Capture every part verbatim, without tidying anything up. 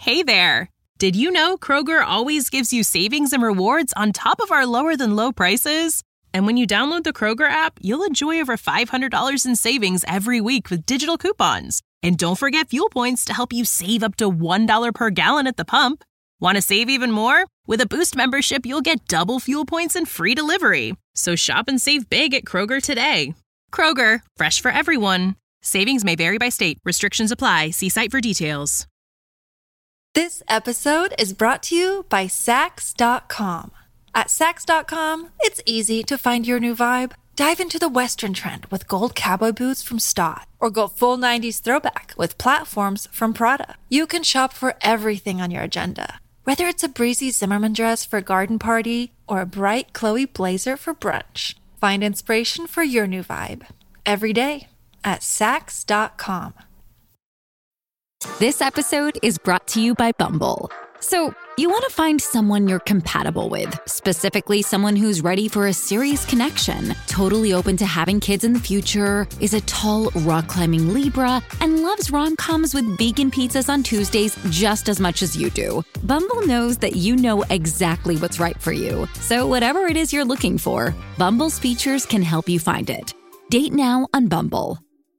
Hey there! Did you know Kroger always gives you savings and rewards on top of our lower-than-low prices? And when you download the Kroger app, you'll enjoy over five hundred dollars in savings every week with digital coupons. And don't forget fuel points to help you save up to one dollar per gallon at the pump. Want to save even more? With a Boost membership, you'll get double fuel points and free delivery. So shop and save big at Kroger today. Kroger, fresh for everyone. Savings may vary by state. Restrictions apply. See site for details. This episode is brought to you by Sax dot com. At Sax dot com, it's easy to find your new vibe. Dive into the Western trend with gold cowboy boots from Stott, or go full nineties throwback with platforms from Prada. You can shop for everything on your agenda, whether it's a breezy Zimmermann dress for a garden party or a bright Chloe blazer for brunch. Find inspiration for your new vibe every day at Sax dot com. This episode is brought to you by Bumble. So, you want to find someone you're compatible with, specifically someone who's ready for a serious connection, totally open to having kids in the future, is a tall, rock-climbing Libra, and loves rom-coms with vegan pizzas on Tuesdays just as much as you do. Bumble knows that you know exactly what's right for you. So whatever it is you're looking for, Bumble's features can help you find it. Date now on Bumble.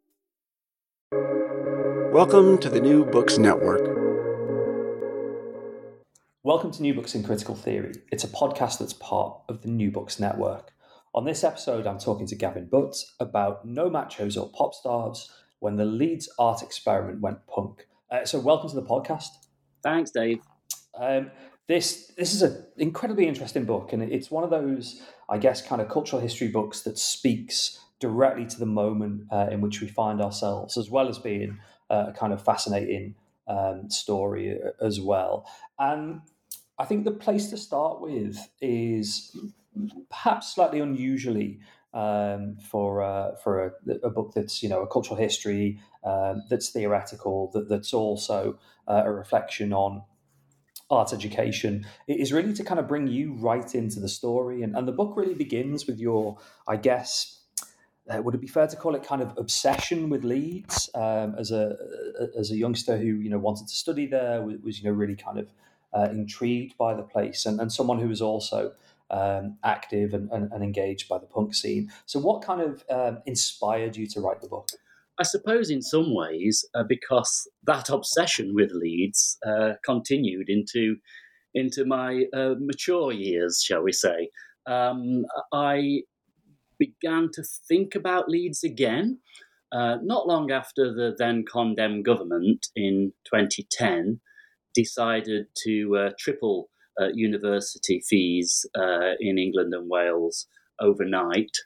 Welcome to the New Books Network. Welcome to New Books in Critical Theory. It's a podcast that's part of the New Books Network. On this episode, I'm talking to Gavin Butt about No Machos or Pop Stars, when the Leeds art experiment went punk. Uh, so welcome to the podcast. Thanks, Dave. Um, this this is an incredibly interesting book, and it's one of those, I guess, kind of cultural history books that speaks directly to the moment uh, in which we find ourselves, as well as being uh, a kind of fascinating um, story as well. And I think the place to start with is perhaps slightly unusually um, for uh, for a, a book that's, you know, a cultural history um, that's theoretical, that, that's also uh, a reflection on art education. It is really to kind of bring you right into the story, and, and the book really begins with your, I guess, Uh, would it be fair to call it kind of obsession with Leeds um, as a as a youngster who, you know, wanted to study there, was, was you know, really kind of uh, intrigued by the place, and, and someone who was also um, active and, and, and engaged by the punk scene. So what kind of um, inspired you to write the book? I suppose in some ways uh, because that obsession with Leeds uh, continued into into my uh, mature years, shall we say. Um, I began to think about Leeds again, uh, not long after the then condemned government in twenty ten decided to uh, triple uh, university fees uh, in England and Wales overnight,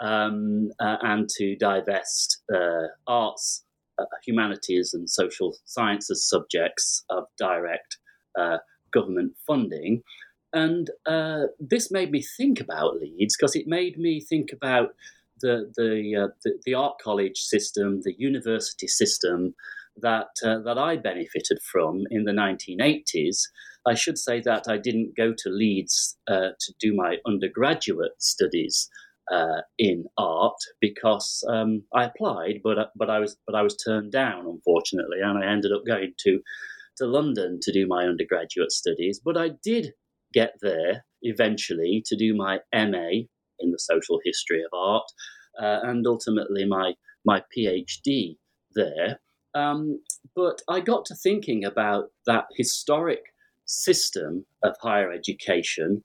um, uh, and to divest uh, arts, uh, humanities and social sciences subjects of direct uh, government funding. And uh, this made me think about Leeds, because it made me think about the the, uh, the the art college system, the university system that uh, that I benefited from in the nineteen eighties. I should say that I didn't go to Leeds uh, to do my undergraduate studies uh, in art, because um, I applied, but but I was but I was turned down, unfortunately, and I ended up going to to London to do my undergraduate studies. But I did get there eventually to do my M A in the social history of art, uh, and ultimately my my PhD there. Um, but I got to thinking about that historic system of higher education,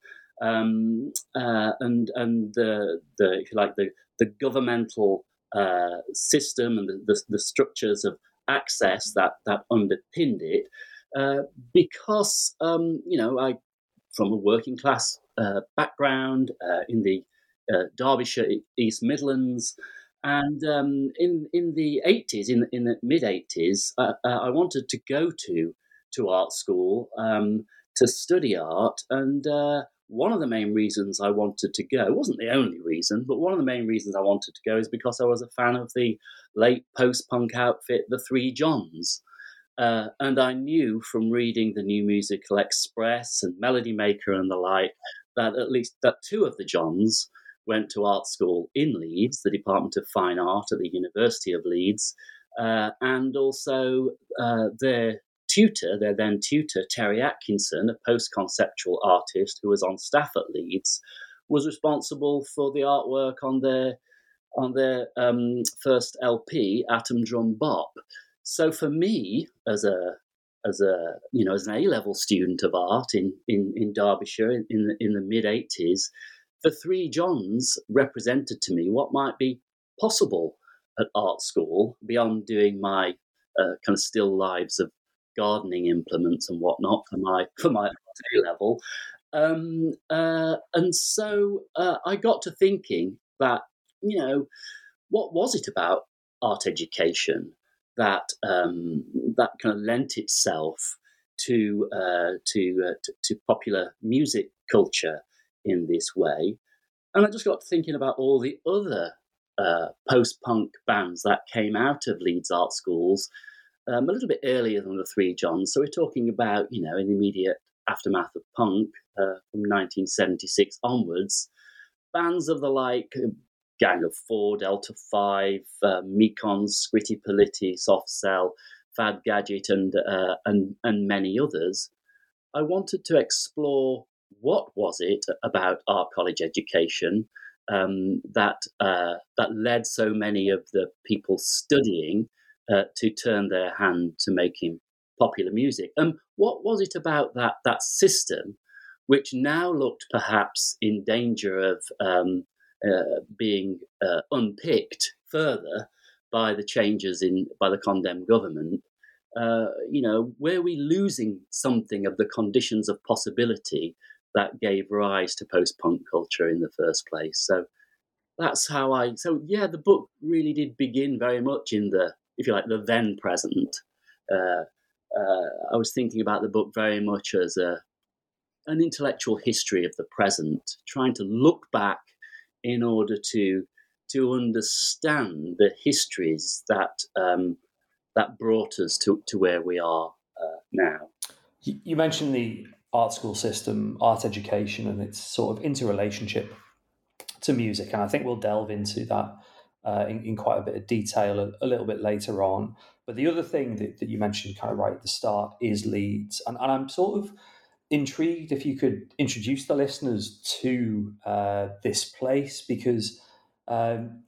um, uh, and and the the if you like the the governmental uh, system and the, the the structures of access that that underpinned it, uh, because um, you know I. from a working class uh, background uh, in the uh, Derbyshire East Midlands, and um, in in the eighties, in in the mid eighties, uh, uh, I wanted to go to to art school um, to study art, and uh, one of the main reasons I wanted to go, it wasn't the only reason, but one of the main reasons I wanted to go is because I was a fan of the late post-punk outfit, the Three Johns. Uh, and I knew from reading the New Musical Express and Melody Maker and the like that at least that two of the Johns went to art school in Leeds, the Department of Fine Art at the University of Leeds, uh, and also uh, their tutor, their then tutor, Terry Atkinson, a post-conceptual artist who was on staff at Leeds, was responsible for the artwork on their on their um, first L P, Atom Drum Bop. So for me, as a as a you know as an A-level student of art in in, in Derbyshire in, in the, in the mid eighties, the Three Johns represented to me what might be possible at art school beyond doing my uh, kind of still lives of gardening implements and whatnot for my for my A-level. Um, uh, and so uh, I got to thinking that, you know, what was it about art education that um, that kind of lent itself to uh, to, uh, to to popular music culture in this way? And I just got thinking about all the other uh, post-punk bands that came out of Leeds art schools um, a little bit earlier than the Three Johns. So we're talking about, you know, in the immediate aftermath of punk uh, from nineteen seventy-six onwards, bands of the like Gang of Four, Delta Five, uh, Mekons, Scritti Politti, Soft Cell, Fad Gadget, and uh, and and many others. I wanted to explore what was it about art college education um, that uh, that led so many of the people studying uh, to turn their hand to making popular music. And what was it about that that system which now looked perhaps in danger of um, uh, being uh, unpicked further by the changes in by the condemned government? Uh, you know, were we losing something of the conditions of possibility that gave rise to post-punk culture in the first place? So that's how I. So yeah, the book really did begin very much in the, if you like, the then present. Uh, Uh, I was thinking about the book very much as a an intellectual history of the present, trying to look back in order to to understand the histories that um, that brought us to, to where we are uh, now. You mentioned the art school system, art education, and its sort of interrelationship to music, and I think we'll delve into that uh, in, in quite a bit of detail a, a little bit later on. But the other thing that, that you mentioned kind of right at the start is Leeds. And, and I'm sort of intrigued if you could introduce the listeners to uh, this place, because um,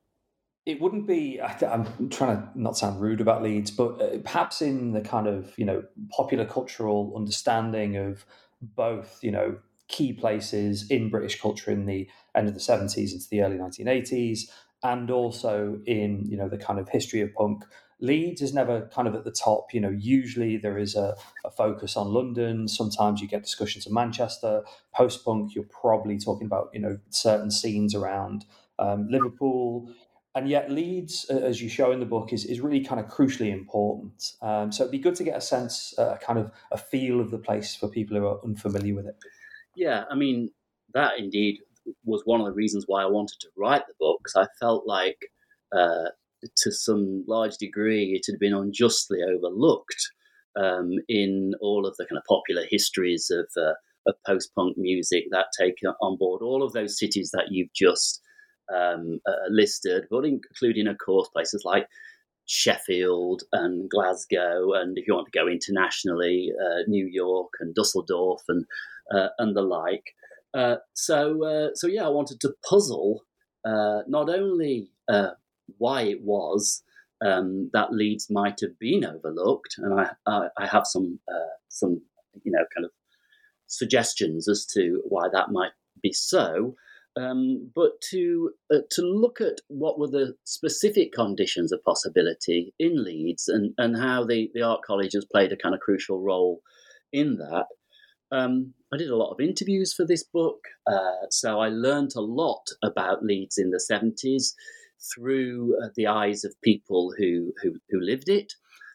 it wouldn't be, I, I'm trying to not sound rude about Leeds, but uh, perhaps in the kind of, you know, popular cultural understanding of both, you know, key places in British culture in the end of the seventies into the early nineteen eighties, and also in, you know, the kind of history of punk. Leeds is never kind of at the top. You know, usually there is a, a focus on London. Sometimes you get discussions of Manchester. Post-punk, you're probably talking about, you know, certain scenes around um, Liverpool. And yet Leeds, as you show in the book, is, is really kind of crucially important. Um, so it'd be good to get a sense, a uh, kind of a feel of the place for people who are unfamiliar with it. Yeah, I mean, that indeed was one of the reasons why I wanted to write the book, because I felt like uh, to some large degree it had been unjustly overlooked um, in all of the kind of popular histories of, uh, of post-punk music that take on board all of those cities that you've just um, uh, listed, but including, of course, places like Sheffield and Glasgow, and if you want to go internationally, uh, New York and Dusseldorf and uh, and the like. Uh, so, uh, so yeah, I wanted to puzzle uh, not only uh, why it was um, that Leeds might have been overlooked, and I, I, I have some uh, some you know kind of suggestions as to why that might be so, um, but to uh, to look at what were the specific conditions of possibility in Leeds, and, and how the, the art college has played a kind of crucial role in that. Um, I did a lot of interviews for this book, uh, so I learned a lot about Leeds in the seventies through uh, the eyes of people who who, who lived it.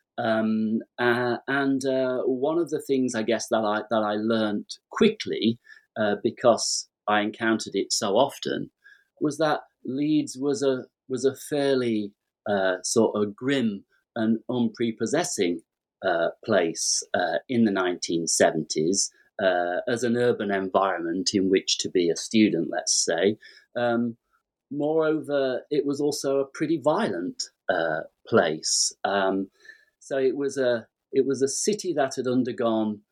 Um, uh, and uh, one of the things, I guess, that I that I learned quickly, uh, because I encountered it so often, was that Leeds was a was a fairly uh, sort of grim and unprepossessing uh, place uh, in the nineteen seventies. Uh, as an urban environment in which to be a student, let's say. Um, moreover, it was also a pretty violent uh, place. Um, so it was a it was a city that had undergone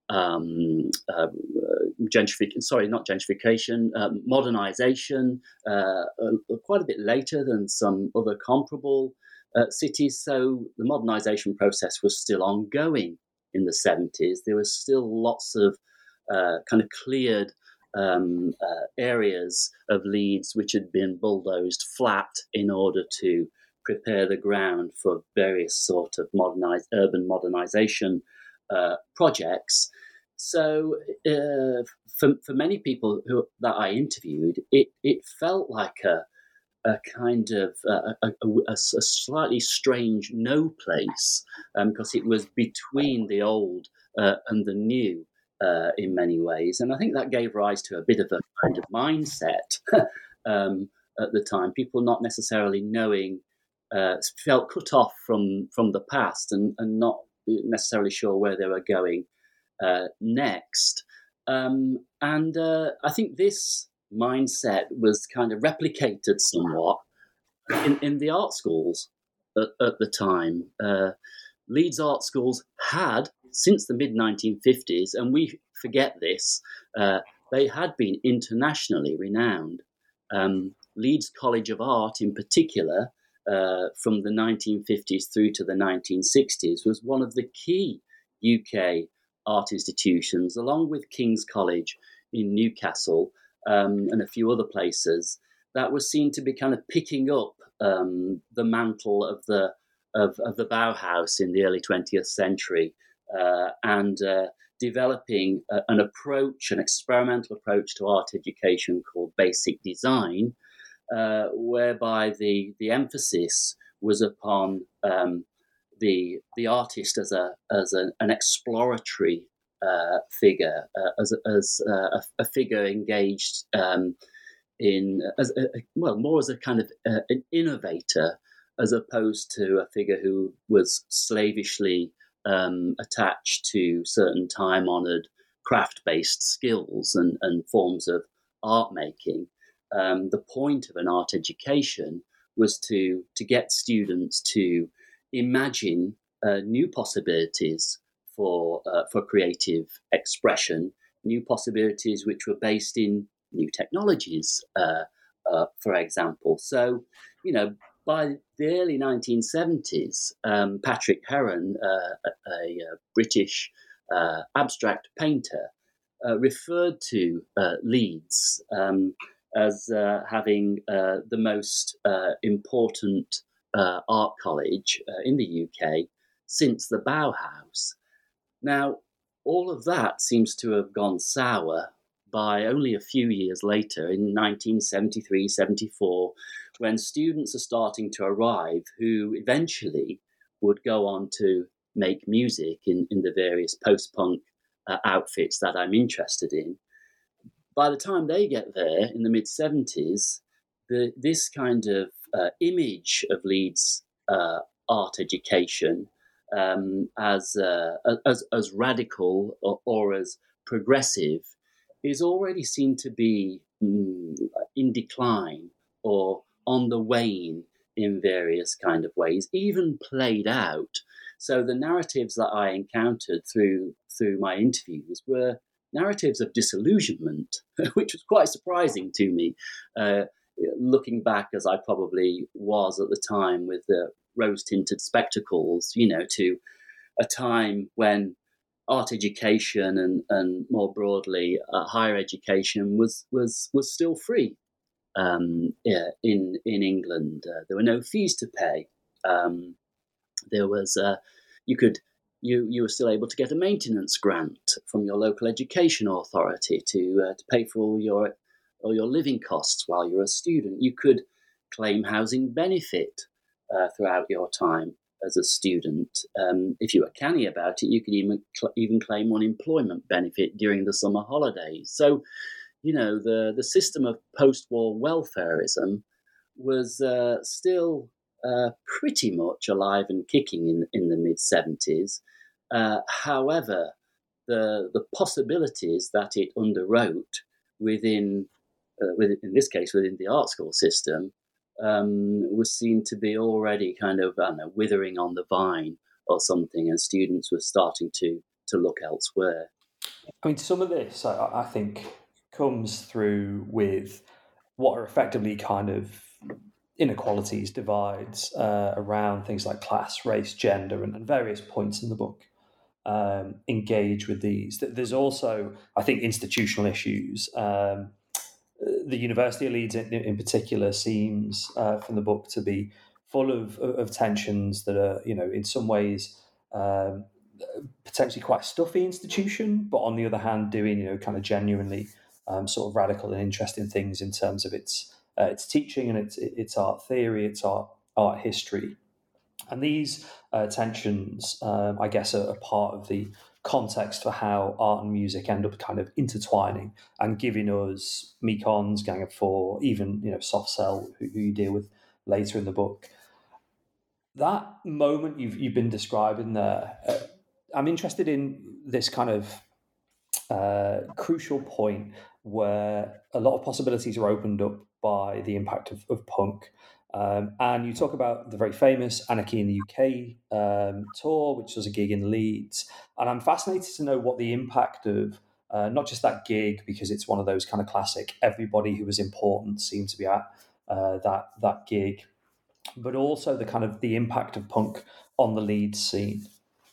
um, uh, gentrification, sorry, not gentrification, uh, modernization, uh, uh, quite a bit later than some other comparable uh, cities. So the modernization process was still ongoing in the seventies. There was still lots of uh, kind of cleared um, uh, areas of Leeds which had been bulldozed flat in order to prepare the ground for various sort of modernized urban modernization uh, projects. So uh, for for many people who that I interviewed, it it felt like a a kind of uh, a, a, a, a slightly strange no place, because um, it was between the old uh, and the new uh, in many ways, and I think that gave rise to a bit of a kind of mindset um, at the time. People not necessarily knowing. Uh, felt cut off from, from the past and, and not necessarily sure where they were going uh, next. Um, and uh, I think this mindset was kind of replicated somewhat in, in the art schools at, at the time. Uh, Leeds art schools had, since the mid nineteen fifties, and we forget this, uh, they had been internationally renowned. Um, Leeds College of Art in particular, Uh, from the nineteen fifties through to the nineteen sixties, was one of the key U K art institutions, along with King's College in Newcastle um, and a few other places, that was seen to be kind of picking up um, the mantle of the of, of the Bauhaus in the early twentieth century uh, and uh, developing a, an approach, an experimental approach to art education called basic design. Uh, whereby the the emphasis was upon um, the the artist as a as a, an exploratory uh, figure, uh, as as uh, a, a figure engaged um, in as a, well more as a kind of uh, an innovator, as opposed to a figure who was slavishly um, attached to certain time honoured craft based skills and, and forms of art making. Um, the point of an art education was to to get students to imagine uh, new possibilities for uh, for creative expression, new possibilities which were based in new technologies, uh, uh, for example. So, you know, by the early nineteen seventies, um, Patrick Heron, uh, a, a British uh, abstract painter, uh, referred to uh, Leeds Um, as uh, having uh, the most uh, important uh, art college uh, in the U K since the Bauhaus. Now, all of that seems to have gone sour by only a few years later, in nineteen seventy-three seventy-four, when students are starting to arrive who eventually would go on to make music in, in the various post-punk uh, outfits that I'm interested in. By the time they get there in the mid-seventies, the, this kind of uh, image of Leeds uh, art education um, as, uh, as as radical or, or as progressive is already seen to be mm, in decline or on the wane in various kind of ways, even played out. So the narratives that I encountered through through my interviews were narratives of disillusionment, which was quite surprising to me, uh, looking back as I probably was at the time with the rose-tinted spectacles, you know, to a time when art education and, and more broadly uh, higher education was was was still free um, yeah, in in England. Uh, there were no fees to pay. Um, there was uh, you could. You, you were still able to get a maintenance grant from your local education authority to uh, to pay for all your all your living costs while you're a student. You could claim housing benefit uh, throughout your time as a student. Um, if you were canny about it, you could even cl- even claim unemployment benefit during the summer holidays. So, you know, the the system of post-war welfareism was uh, still uh, pretty much alive and kicking in in the mid seventies. Uh, however, the the possibilities that it underwrote within, uh, within, in this case, within the art school system, um, was seen to be already kind of, I don't know, withering on the vine or something, and students were starting to to look elsewhere. I mean, some of this, I, I think, comes through with what are effectively kind of inequalities, divides uh, around things like class, race, gender, and, and various points in the book um, engage with these. There's also, I think, institutional issues. Um, the University of Leeds, in, in particular, seems uh, from the book to be full of, of tensions that are, you know, in some ways um, potentially quite a stuffy institution, but on the other hand, doing, you know, kind of genuinely um, sort of radical and interesting things in terms of its uh, its teaching and its its art theory, its art art history. And these uh, tensions, um, I guess, are, are part of the context for how art and music end up kind of intertwining and giving us Mekons, Gang of Four, even, you know, Soft Cell, who, who you deal with later in the book. That moment you've you've been describing there, uh, I'm interested in this kind of uh, crucial point where a lot of possibilities are opened up by the impact of, of punk. Um, and you talk about the very famous Anarchy in the U K um, tour, which was a gig in Leeds. And I'm fascinated to know what the impact of uh, not just that gig, because it's one of those kind of classic, everybody who was important seemed to be at uh, that that gig, but also the kind of the impact of punk on the Leeds scene.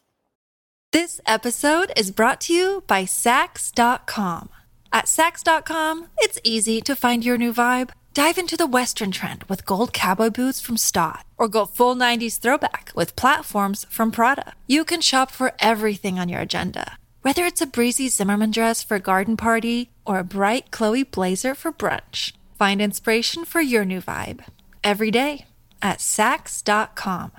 This episode is brought to you by Sax dot com. At Sax dot com, it's easy to find your new vibe. Dive into the Western trend with gold cowboy boots from Stott, or go full nineties throwback with platforms from Prada. You can shop for everything on your agenda, whether it's a breezy Zimmermann dress for a garden party or a bright Chloe blazer for brunch. Find inspiration for your new vibe every day at Sax dot com.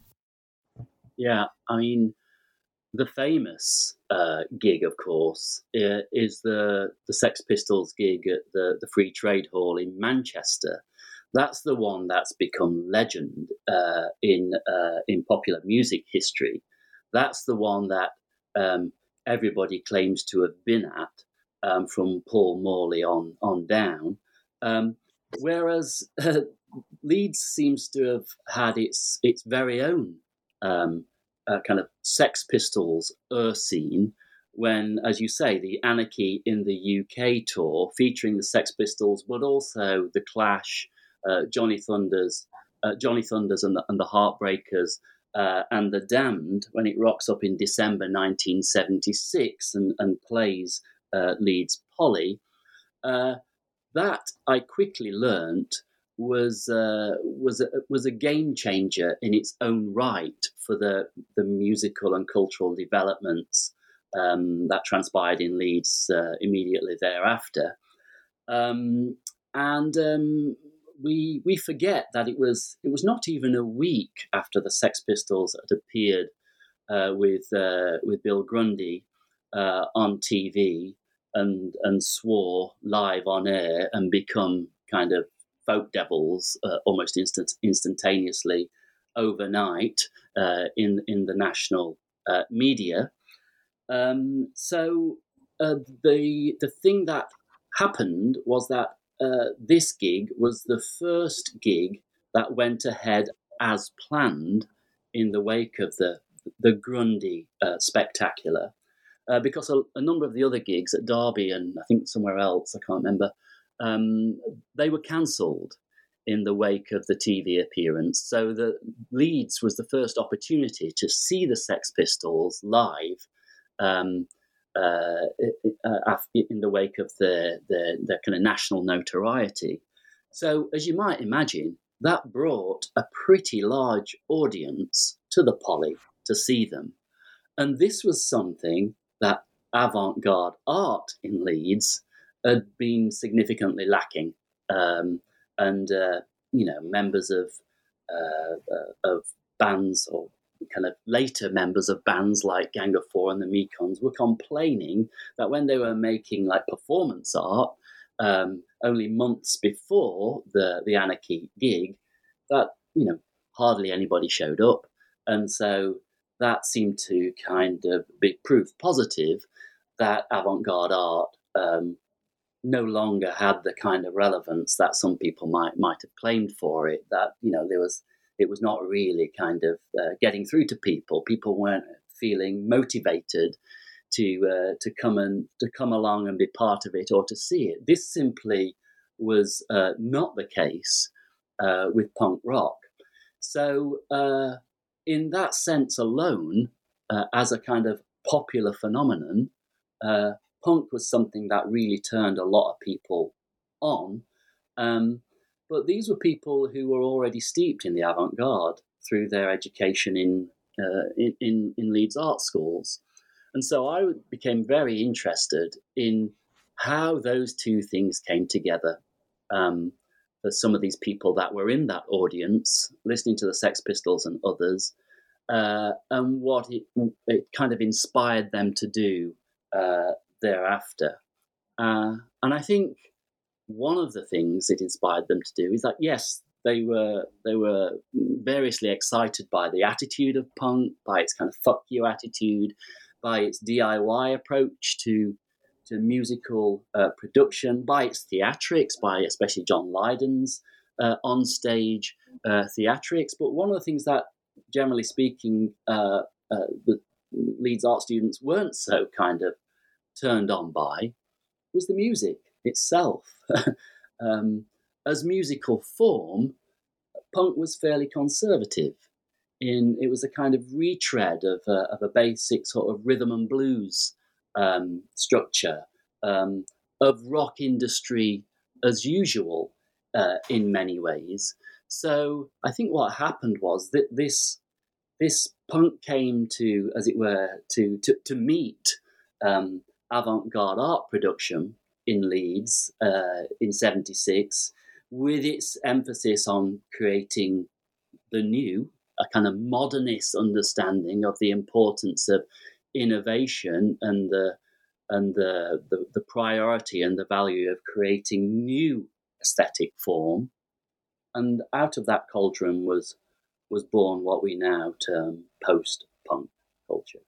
Yeah, I mean, the famous uh, gig, of course, uh, is the the Sex Pistols gig at the, the Free Trade Hall in Manchester. That's the one that's become legend uh, in uh, in popular music history. That's the one that um, everybody claims to have been at, um, from Paul Morley on on down. Um, whereas uh, Leeds seems to have had its its very own Um, Uh, kind of Sex Pistols er scene when, as you say, the Anarchy in the U K tour featuring the Sex Pistols, but also the Clash, uh, Johnny Thunders, uh, Johnny Thunders and the, and the Heartbreakers, uh, and the Damned, when it rocks up in December nineteen seventy-six and, and plays uh, Leeds Polly. Uh, that I quickly learnt was uh, was a, was a game changer in its own right for the the musical and cultural developments um, that transpired in Leeds uh, immediately thereafter. Um, and um, we we forget that it was it was not even a week after the Sex Pistols had appeared uh, with uh, with Bill Grundy uh, on T V and and swore live on air and become kind of folk devils uh, almost instant, instantaneously overnight uh, in in the national uh, media. Um, so uh, the the thing that happened was that uh, this gig was the first gig that went ahead as planned in the wake of the the Grundy uh, spectacular, uh, because a, a number of the other gigs at Derby and I think somewhere else, I can't remember, Um, they were cancelled in the wake of the T V appearance. So the Leeds was the first opportunity to see the Sex Pistols live um, uh, in the wake of their, their, their kind of national notoriety. So as you might imagine, that brought a pretty large audience to the Polly to see them. And this was something that avant-garde art in Leeds had been significantly lacking, um, and uh, you know, members of uh, uh, of bands or kind of later members of bands like Gang of Four and the Mekons were complaining that when they were making like performance art um, only months before the the Anarchy gig, that you know hardly anybody showed up, and so that seemed to kind of be proof positive that avant-garde art Um, no longer had the kind of relevance that some people might might have claimed for it. That you know there was it was not really kind of uh, getting through to people. People weren't feeling motivated to uh, to come and to come along and be part of it or to see it. This simply was uh, not the case uh, with punk rock. So uh, in that sense alone, uh, as a kind of popular phenomenon, uh, punk was something that really turned a lot of people on. Um, but these were people who were already steeped in the avant-garde through their education in, uh, in, in, in Leeds art schools. And so I became very interested in how those two things came together. Um, for some of these people that were in that audience, listening to the Sex Pistols and others, uh, and what it, it kind of inspired them to do uh, thereafter. Uh, and I think one of the things it inspired them to do is that, yes, they were they were variously excited by the attitude of punk, by its kind of fuck you attitude, by its D I Y approach to to musical uh, production, by its theatrics, by especially John Lydon's uh, on-stage uh, theatrics. But one of the things that, generally speaking, uh, uh, the Leeds art students weren't so kind of turned on by was the music itself. um, as musical form, punk was fairly conservative. In it was a kind of retread of a, of a basic sort of rhythm and blues um, structure um, of rock industry as usual uh, in many ways. So I think what happened was that this this punk came to, as it were, to to, to meet um, avant-garde art production in Leeds uh, in seventy-six, with its emphasis on creating the new, a kind of modernist understanding of the importance of innovation and the and the, the, the priority and the value of creating new aesthetic form. And out of that cauldron was was born what we now term post-punk culture.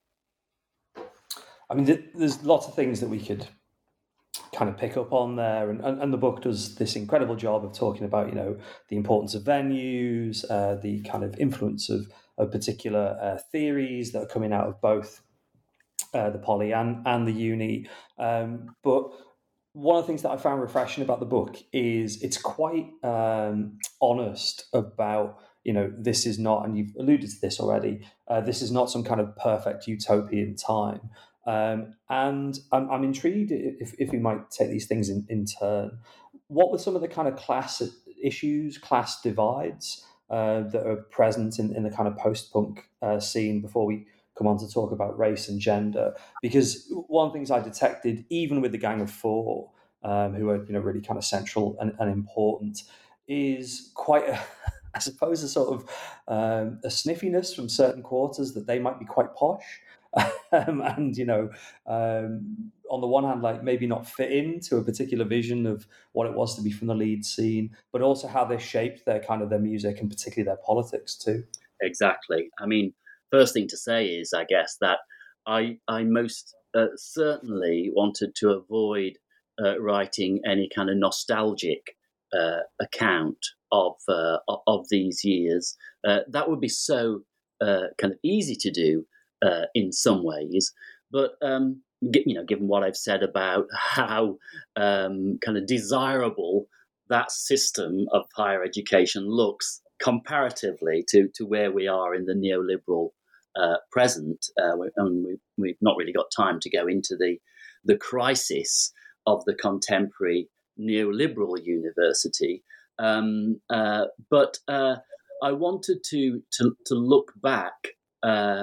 I mean, there's lots of things that we could kind of pick up on there, and, and, and the book does this incredible job of talking about, you know, the importance of venues, uh, the kind of influence of, of particular uh, theories that are coming out of both uh, the poly and, and the uni. Um, but one of the things that I found refreshing about the book is it's quite um, honest about, you know, this is not, and you've alluded to this already, uh, this is not some kind of perfect utopian time. Um, and I'm, I'm intrigued if, if you might take these things in, in turn. What were some of the kind of class issues, class divides uh, that are present in, in the kind of post-punk uh, scene before we come on to talk about race and gender? Because one of the things I detected, even with the Gang of Four, um, who are, you know, really kind of central and, and important, is quite a, I suppose, a sort of um, a sniffiness from certain quarters that they might be quite posh. Um, and, you know, um, on the one hand, like maybe not fit into a particular vision of what it was to be from the Leeds scene, but also how they shaped their kind of their music and particularly their politics too. Exactly. I mean, first thing to say is, I guess, that I, I most uh, certainly wanted to avoid uh, writing any kind of nostalgic uh, account of uh, of these years. Uh, that would be so uh, kind of easy to do. Uh, in some ways, but um, you know, given what I've said about how um, kind of desirable that system of higher education looks comparatively to, to where we are in the neoliberal uh, present, uh, and we, we've not really got time to go into the the crisis of the contemporary neoliberal university. Um, uh, but uh, I wanted to to to look back. Uh,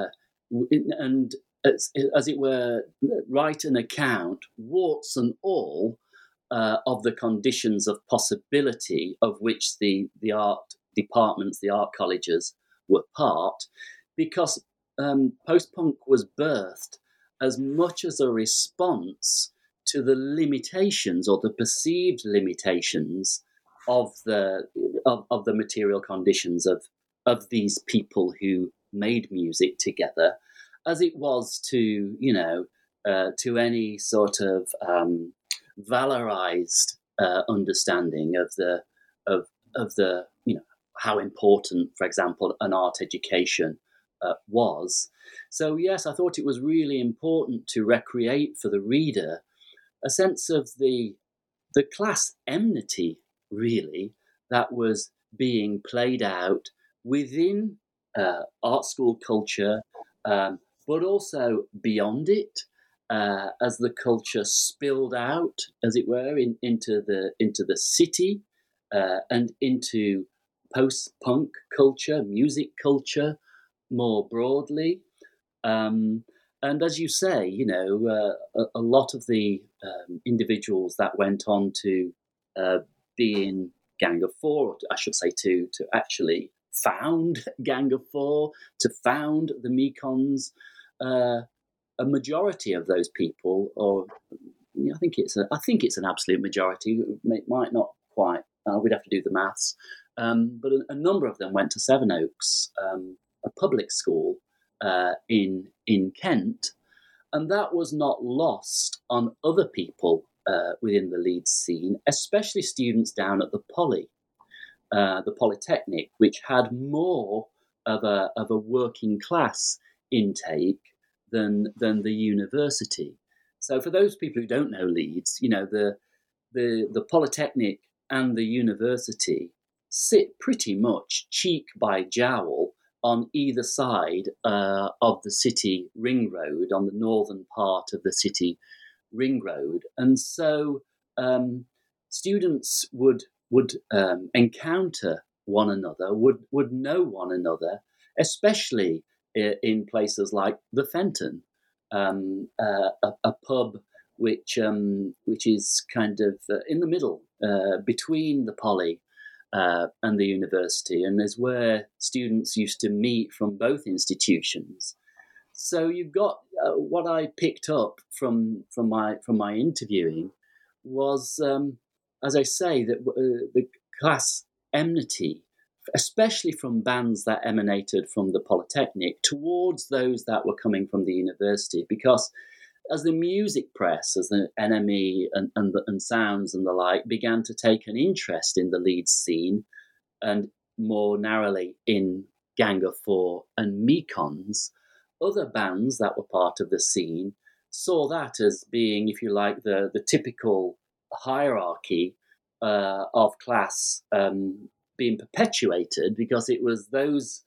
And as, as it were, write an account, warts and all, uh, of the conditions of possibility of which the, the art departments, the art colleges were part, because um, post-punk was birthed as much as a response to the limitations or the perceived limitations of the of, of the material conditions of of these people who made music together, as it was to, you know, uh, to any sort of um, valorized uh, understanding of the of of the, you know, how important, for example, an art education uh, was. So yes, I thought it was really important to recreate for the reader a sense of the the class enmity, really, that was being played out within uh, art school culture, um, but also beyond it, uh, as the culture spilled out, as it were, in, into the into the city uh, and into post-punk culture, music culture, more broadly. Um, and as you say, you know, uh, a, a lot of the um, individuals that went on to uh, be in Gang of Four, or I should say, to to actually found Gang of Four, to found the Mekons, uh, a majority of those people, or you know, I think it's a, I think it's an absolute majority. It might not quite. Uh, we'd have to do the maths, um, but a, a number of them went to Sevenoaks, um, a public school. Uh, in in Kent, and that was not lost on other people uh, within the Leeds scene, especially students down at the Poly, uh, the Polytechnic, which had more of a of a working class intake than than the university. So for those people who don't know Leeds, you know, the the the Polytechnic and the university sit pretty much cheek by jowl on either side uh, of the city ring road, on the northern part of the city ring road. And so um, students would would um, encounter one another, would, would know one another, especially in places like the Fenton, um, uh, a, a pub which um, which is kind of uh, in the middle uh, between the Poly Uh, and the university, and is where students used to meet from both institutions. So you've got uh, what I picked up from from my from my interviewing was, um, as I say, that uh, the class enmity, especially from bands that emanated from the Polytechnic, towards those that were coming from the university, because as the music press, as the N M E and, and, the, and Sounds and the like began to take an interest in the Leeds scene, and more narrowly in Gang of Four and Mekons, other bands that were part of the scene saw that as being, if you like, the, the typical hierarchy uh, of class um, being perpetuated, because it was those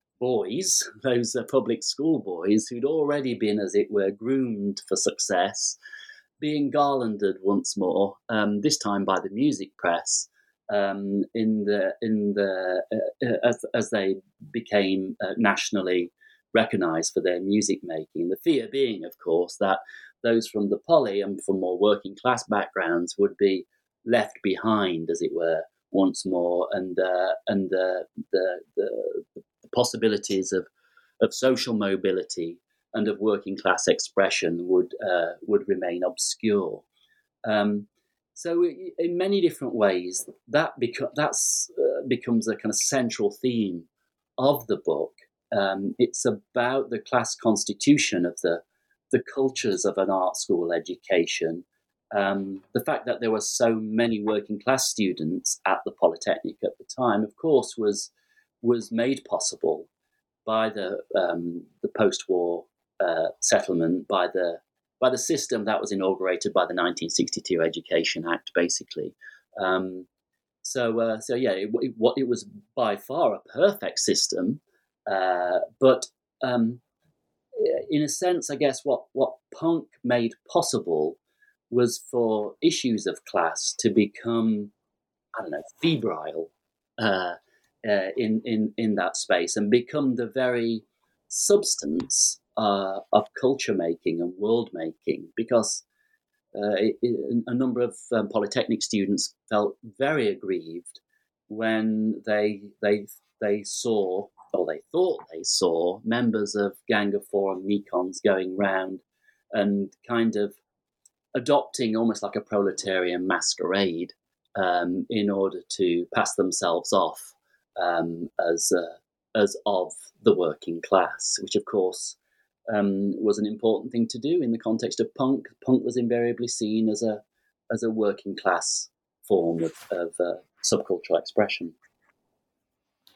boys, those uh, public school boys who'd already been, as it were, groomed for success, being garlanded once more, um, this time by the music press, um, in the in the uh, as, as they became uh, nationally recognised for their music making. The fear being, of course, that those from the Poly and from more working class backgrounds would be left behind, as it were, once more, and uh, and uh, the the possibilities of, of social mobility and of working class expression would uh, would remain obscure. Um, so, in many different ways, that beco- that's uh, becomes a kind of central theme of the book. Um, it's about the class constitution of the the cultures of an art school education. Um, the fact that there were so many working class students at the Polytechnic at the time, of course, was was made possible by the um, the post-war uh, settlement, by the by the system that was inaugurated by the nineteen sixty-two Education Act, basically. Um, so, uh, so yeah, it, it, it was by far a perfect system, uh, but um, in a sense, I guess what what punk made possible was for issues of class to become, I don't know, febrile. Uh, Uh, in, in, in that space, and become the very substance uh, of culture making and world making, because uh, it, it, a number of um, Polytechnic students felt very aggrieved when they they they saw, or they thought they saw, members of Gang of Four and Mekons going round and kind of adopting almost like a proletarian masquerade um, in order to pass themselves off Um, as uh, as of the working class, which of course um, was an important thing to do in the context of punk. Punk was invariably seen as a as a working class form of, of uh, subcultural expression.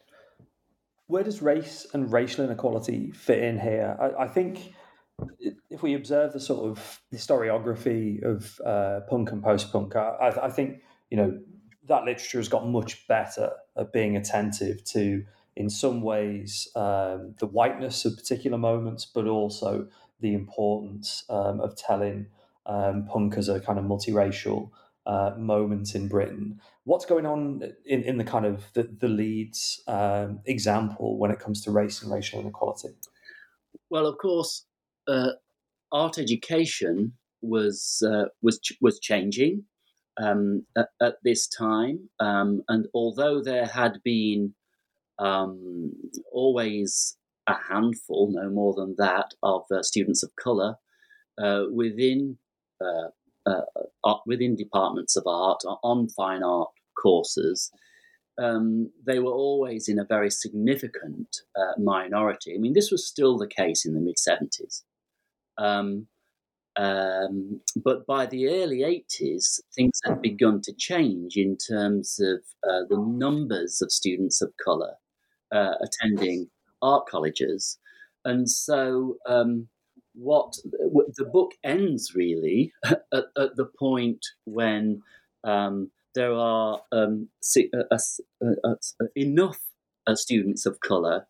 Where does race and racial inequality fit in here? I, I think if we observe the sort of historiography of uh, punk and post-punk, I, I think, you know, that literature has got much better at being attentive to, in some ways, um, the whiteness of particular moments, but also the importance um, of telling um, punk as a kind of multiracial uh, moment in Britain. What's going on in, in the kind of the, the Leeds um, example when it comes to race and racial inequality? Well, of course, uh, art education was uh, was was changing um, at, at this time, um, and although there had been um, always a handful, no more than that, of uh, students of colour uh, within uh, uh, art, within departments of art on fine art courses. Um, they were always in a very significant uh, minority. I mean, this was still the case in the mid seventies. Um, um, but by the early eighties, things had begun to change in terms of uh, the numbers of students of colour uh, attending art colleges. And so um, what the book ends really at, at the point when um, there are um, uh, uh, uh, enough uh, students of colour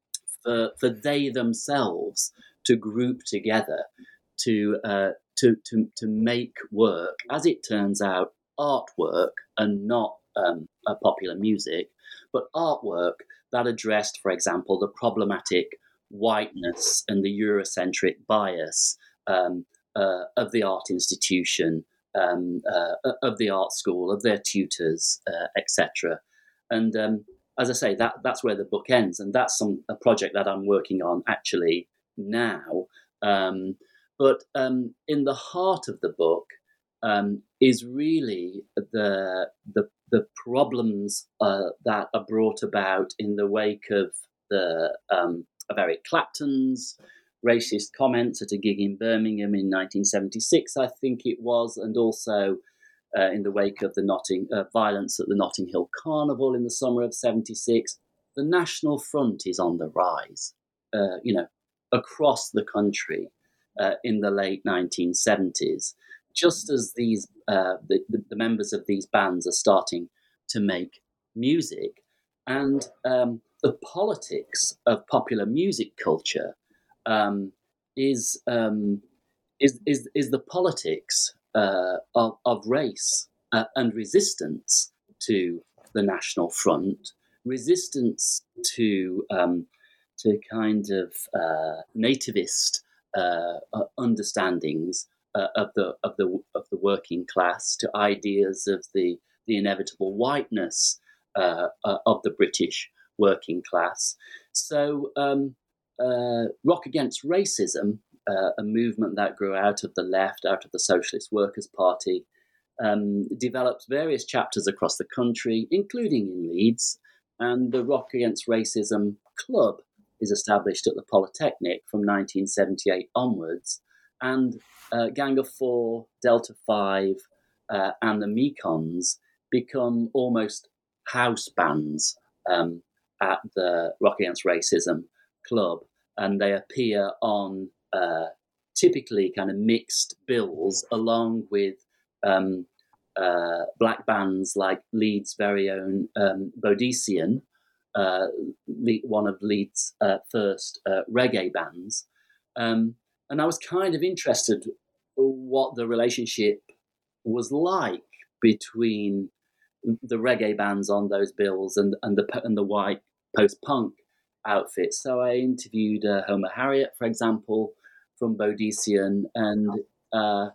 for, for they themselves to group together to, uh, to to to make work, as it turns out, artwork and not um, a popular music, but artwork that addressed, for example, the problematic whiteness and the Eurocentric bias um, uh, of the art institution, um, uh, of the art school, of their tutors, uh, et cetera. And um, as I say, that that's where the book ends, and that's some a project that I'm working on actually now. Um, but um, in the heart of the book um, is really the the, the problems uh, that are brought about in the wake of the um, of Eric Clapton's racist comments at a gig in Birmingham in nineteen seventy-six, I think it was, and also uh, in the wake of the Notting uh, violence at the Notting Hill Carnival in the summer of seventy-six. The National Front is on the rise, uh, you know, across the country uh, in the late nineteen seventies, just as these uh, the, the members of these bands are starting to make music. And um, the politics of popular music culture um, is, um, is is is the politics uh, of, of race uh, and resistance to the National Front, resistance to um, to kind of uh, nativist uh, understandings uh, of the of the of the working class, to ideas of the the inevitable whiteness uh, uh, of the British working class. So, um, uh, Rock Against Racism, uh, a movement that grew out of the left, out of the Socialist Workers' Party, um, developed various chapters across the country, including in Leeds. And the Rock Against Racism Club is established at the Polytechnic from nineteen seventy-eight onwards. And uh, Gang of Four, Delta Five, uh, and the Mekons become almost house bands um, at the Rock Against Racism Club. And they appear on uh, typically kind of mixed bills, along with um, uh, black bands like Leeds' very own um, Bodician, uh, one of Leeds' uh, first uh, reggae bands. Um, and I was kind of interested what the relationship was like between the reggae bands on those bills and, and the and the white post-punk outfits. So I interviewed uh, Homer Harriott, for example, from Bodician, and uh,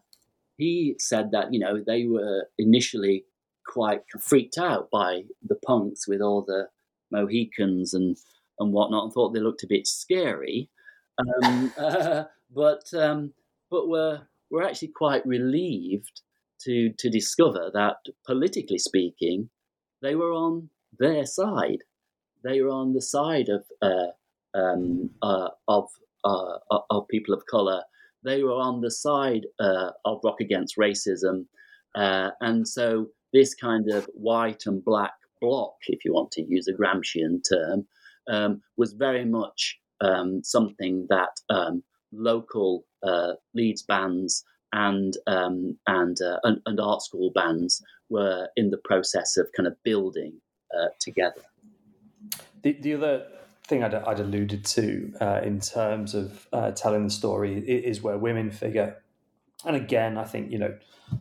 he said that, you know, they were initially quite freaked out by the punks with all the Mohicans and, and whatnot, and thought they looked a bit scary, um, uh, but um, but were were actually quite relieved to to discover that, politically speaking, they were on their side. They were on the side of uh, um, uh, of uh, of people of colour. They were on the side uh, of Rock Against Racism, uh, and so this kind of white and black bloc, if you want to use a Gramscian term, um, was very much um, something that um, local uh, Leeds bands and um, and, uh, and and art school bands were in the process of kind of building uh, together. The, the other thing I'd, I'd alluded to uh, in terms of uh, telling the story is where women figure. And again, I think, you know,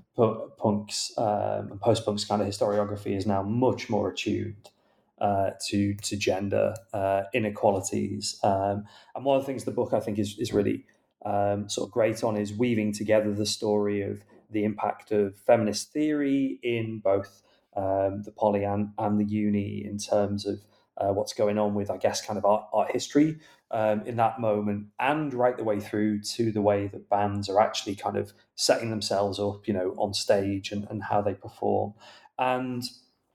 punk's um, and post-punk's kind of historiography is now much more attuned uh, to to gender uh, inequalities. Um, and one of the things the book, I think, is, is really um, sort of great on is weaving together the story of the impact of feminist theory in both um, the poly and, and the uni in terms of Uh, what's going on with, I guess, kind of art, art history um, in that moment, and right the way through to the way that bands are actually kind of setting themselves up, you know, on stage and, and how they perform. And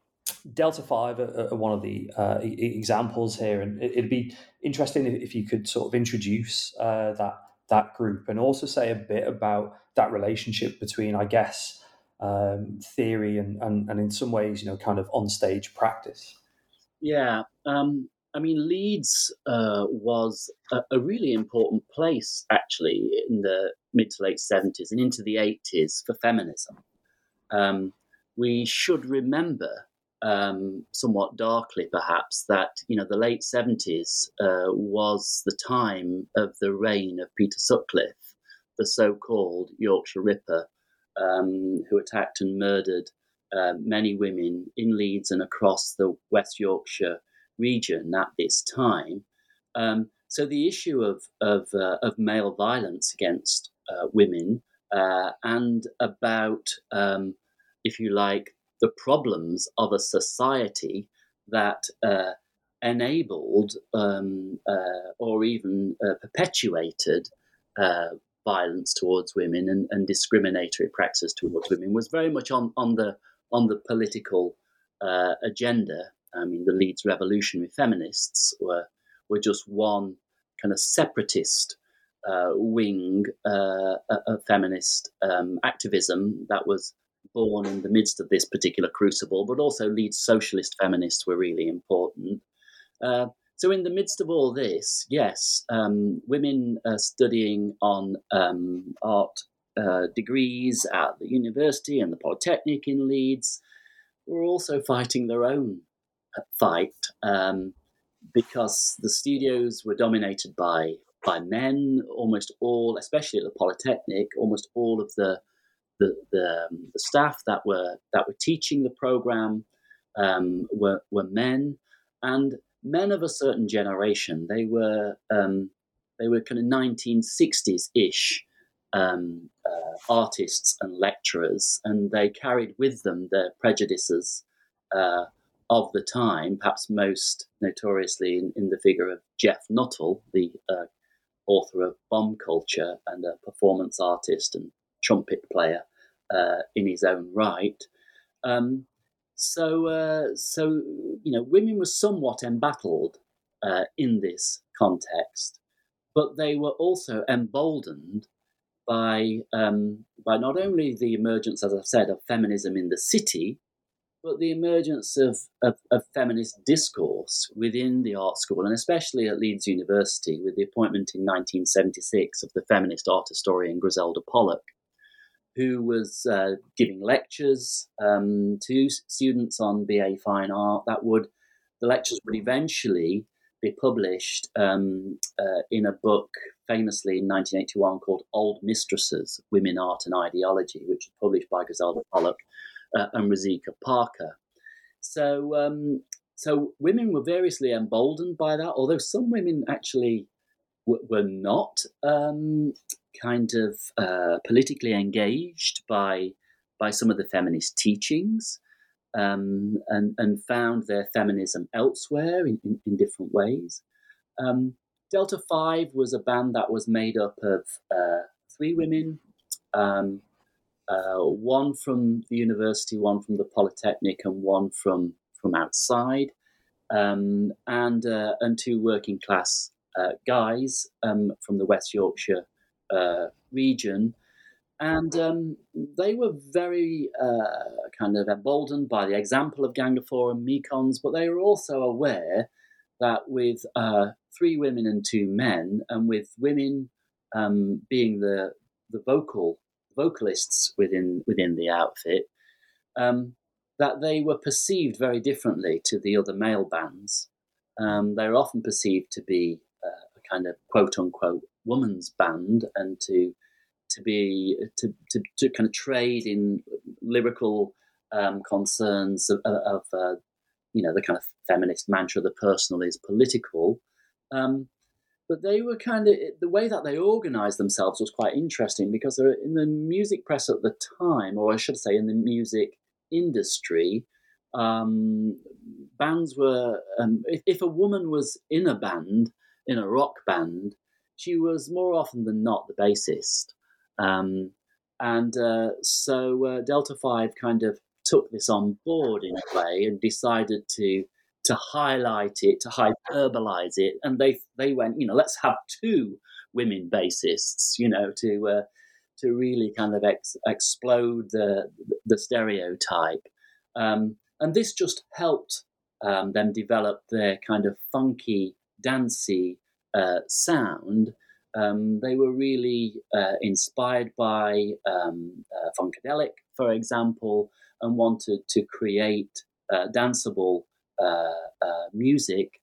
Delta Five are, are one of the uh, e- examples here, and it, it'd be interesting if you could sort of introduce uh, that that group and also say a bit about that relationship between, I guess, um, theory and, and and in some ways, you know, kind of on stage practice. Yeah, um, I mean, Leeds uh, was a, a really important place, actually, in the mid to late seventies and into the eighties for feminism. Um, we should remember, um, somewhat darkly perhaps, that, you know, the late seventies uh, was the time of the reign of Peter Sutcliffe, the so-called Yorkshire Ripper, um, who attacked and murdered Uh, many women in Leeds and across the West Yorkshire region at this time. Um, so the issue of of, uh, of male violence against uh, women uh, and about, um, if you like, the problems of a society that uh, enabled um, uh, or even uh, perpetuated uh, violence towards women and, and discriminatory practices towards women was very much on, on the on the political uh, agenda. I mean, the Leeds revolutionary feminists were were just one kind of separatist uh, wing uh, of feminist um, activism that was born in the midst of this particular crucible, but also Leeds socialist feminists were really important. Uh, so in the midst of all this, yes, um, women uh, studying on um, art Uh, degrees at the university and the Polytechnic in Leeds were also fighting their own fight um, because the studios were dominated by by men. Almost all, especially at the Polytechnic, almost all of the the, the, um, the staff that were that were teaching the program um, were were men, and men of a certain generation. They were um, they were kind of nineteen sixties ish. Um, uh, artists and lecturers, and they carried with them their prejudices uh, of the time, perhaps most notoriously in, in the figure of Jeff Nuttall, the uh, author of Bomb Culture and a performance artist and trumpet player uh, in his own right. Um, so, uh, so you know, women were somewhat embattled uh, in this context, but they were also emboldened by um, by not only the emergence, as I've said, of feminism in the city, but the emergence of, of, of feminist discourse within the art school, and especially at Leeds University, with the appointment in nineteen seventy-six of the feminist art historian Griselda Pollock, who was uh, giving lectures um, to students on B A Fine Art. That would the lectures would eventually be published um, uh, in a book famously in nineteen eighty-one called Old Mistresses, Women, Art and Ideology, which was published by Griselda Pollock uh, and Rosika Parker. So, um, so women were variously emboldened by that, although some women actually w- were not um, kind of uh, politically engaged by by some of the feminist teachings. Um, and, and found their feminism elsewhere in, in, in different ways. Um, Delta Five was a band that was made up of uh, three women, um, uh, one from the university, one from the Polytechnic, and one from from outside, um, and uh, and two working class uh, guys um, from the West Yorkshire uh, region. And um, they were very uh, kind of emboldened by the example of Gang of Four and Mekons, but they were also aware that with uh, three women and two men, and with women um, being the the vocal vocalists within within the outfit, um, that they were perceived very differently to the other male bands. Um, they were often perceived to be uh, a kind of quote unquote woman's band, and to to be to to, to kind of trade in lyrical um, concerns of, of uh, you know, the kind of feminist mantra, the personal is political. Um, but they were kind of, the way that they organized themselves was quite interesting, because they're in the music press at the time, or I should say in the music industry, um, bands were, um, if, if a woman was in a band, in a rock band, she was more often than not the bassist. Um, and uh, so uh, Delta Five kind of took this on board in a way and decided to to highlight it, to hyperbolize it, and they they went, you know, let's have two women bassists, you know, to uh, to really kind of ex- explode the the stereotype, um, and this just helped um, them develop their kind of funky, dancey uh, sound. Um, they were really uh, inspired by um, uh, Funkadelic, for example, and wanted to create uh, danceable uh, uh, music,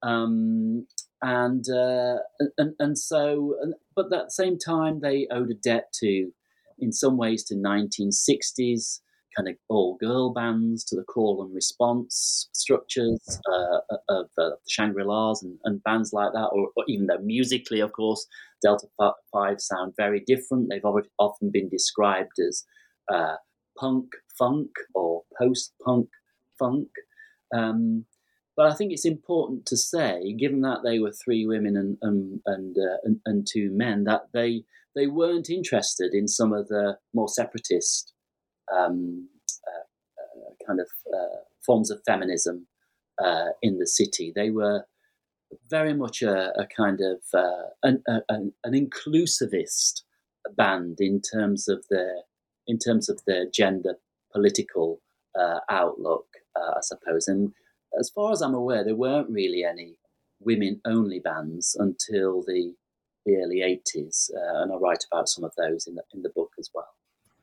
um, and, uh, and and so, but at the same time, they owed a debt to, in some ways, to nineteen sixties kind of all-girl bands, to the call and response structures uh, of uh, the Shangri-Las and, and bands like that, or, or even though musically, of course, Delta Five sound very different. They've often been described as uh, punk funk or post-punk funk. Um, but I think it's important to say, given that they were three women and and and, uh, and, and two men, that they they weren't interested in some of the more separatist um, uh, uh, kind of uh, forms of feminism uh, in the city. They were very much a, a kind of uh, an, a, an inclusivist band in terms of their in terms of their gender political uh, outlook, uh, I suppose. And as far as I'm aware, there weren't really any women-only bands until the the early eighties, uh, and I write about some of those in the in the book as well.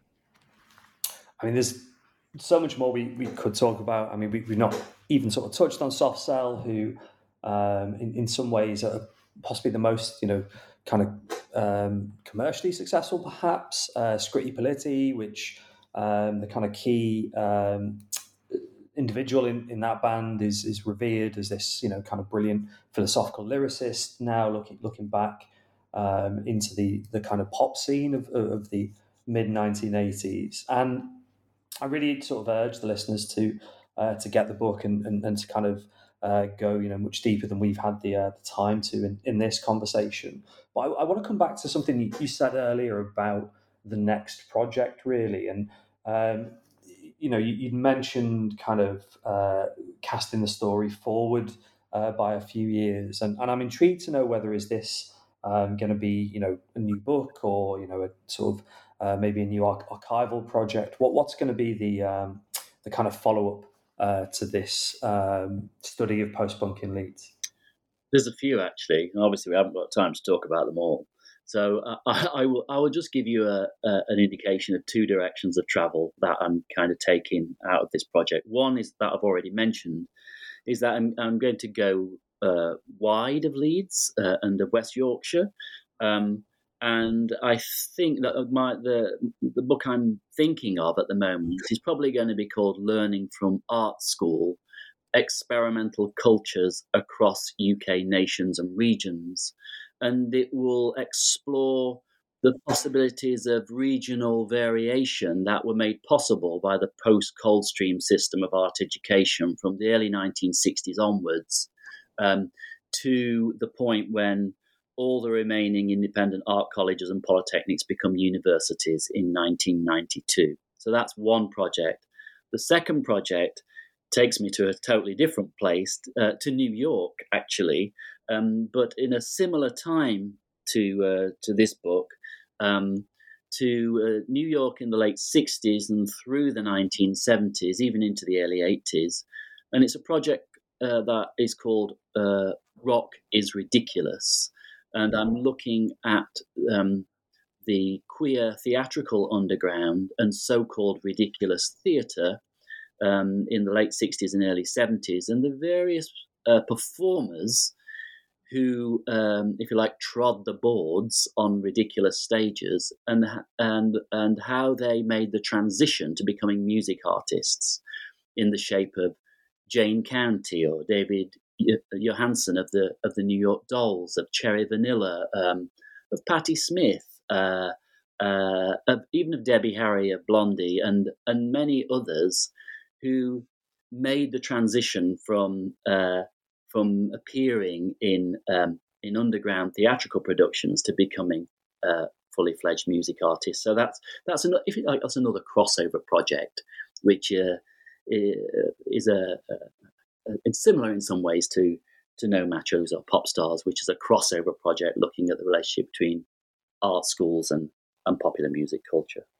I mean, there's so much more we, we could talk about. I mean, we, we've not even sort of touched on Soft Cell, who um, in, in some ways are possibly the most, you know, kind of um, commercially successful, perhaps. Uh, Scritti Politti, which um, the kind of key um, individual in, in that band is is revered as this, you know, kind of brilliant philosophical lyricist. Now looking looking back um, into the the kind of pop scene of, of the mid nineteen eighties, and I really sort of urge the listeners to uh, to get the book and, and, and to kind of uh, go, you know, much deeper than we've had the, uh, the time to in, in this conversation. But I, I want to come back to something you, you said earlier about the next project, really. And, um, you know, you, you mentioned kind of uh, casting the story forward uh, by a few years. And, and I'm intrigued to know whether is this um, going to be, you know, a new book or, you know, a sort of Uh, maybe a new arch- archival project. What what's going to be the um, the kind of follow up uh, to this um, study of post punk in Leeds? There's a few actually. Obviously, we haven't got time to talk about them all. So uh, I, I will I will just give you a, a an indication of two directions of travel that I'm kind of taking out of this project. One is that I've already mentioned, is that I'm I'm going to go uh, wide of Leeds uh, and of West Yorkshire. Um, And I think that my the the book I'm thinking of at the moment is probably going to be called Learning from Art School, Experimental Cultures Across U K Nations and Regions. And it will explore the possibilities of regional variation that were made possible by the post-Coldstream system of art education from the early nineteen sixties onwards, um, to the point when all the remaining independent art colleges and polytechnics become universities in nineteen ninety-two. So that's one project. The second project takes me to a totally different place, uh, to New York, actually, um, but in a similar time to uh, to this book, um, to uh, New York in the late sixties and through the nineteen seventies, even into the early eighties. And it's a project uh, that is called uh, Rock is Ridiculous. And I'm looking at um, the queer theatrical underground and so-called ridiculous theatre um, in the late sixties and early seventies, and the various uh, performers who, um, if you like, trod the boards on ridiculous stages, and and and how they made the transition to becoming music artists in the shape of Jane County or David Johansen of the of the New York Dolls, of Cherry Vanilla, um, of Patti Smith, uh, uh, of, even of Debbie Harry of Blondie, and and many others who made the transition from uh, from appearing in um, in underground theatrical productions to becoming uh, fully fledged music artists. So that's that's another, if you like, that's another crossover project, which uh, is a, a, a similar in some ways to to No Machos or Pop Stars, which is a crossover project looking at the relationship between art schools and, and popular music culture.